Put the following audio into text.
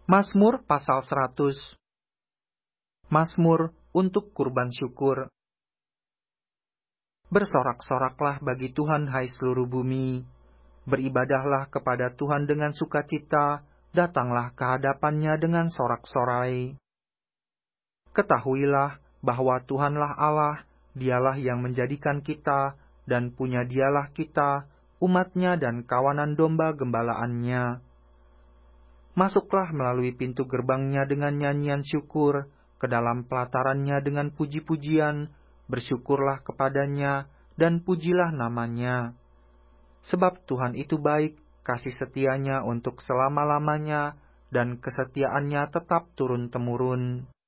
Mazmur pasal 100. Mazmur untuk kurban syukur. Bersorak-soraklah bagi Tuhan, hai seluruh bumi. Beribadahlah kepada Tuhan dengan sukacita, datanglah ke hadapannya dengan sorak-sorai. Ketahuilah bahwa Tuhanlah Allah, Dialah yang menjadikan kita, dan punya Dialah kita, umatnya dan kawanan domba gembalaannya. Masuklah melalui pintu gerbangnya dengan nyanyian syukur, ke dalam pelatarannya dengan puji-pujian, bersyukurlah kepadanya, dan pujilah namanya. Sebab Tuhan itu baik, kasih setianya untuk selama-lamanya, dan kesetiaannya tetap turun-temurun.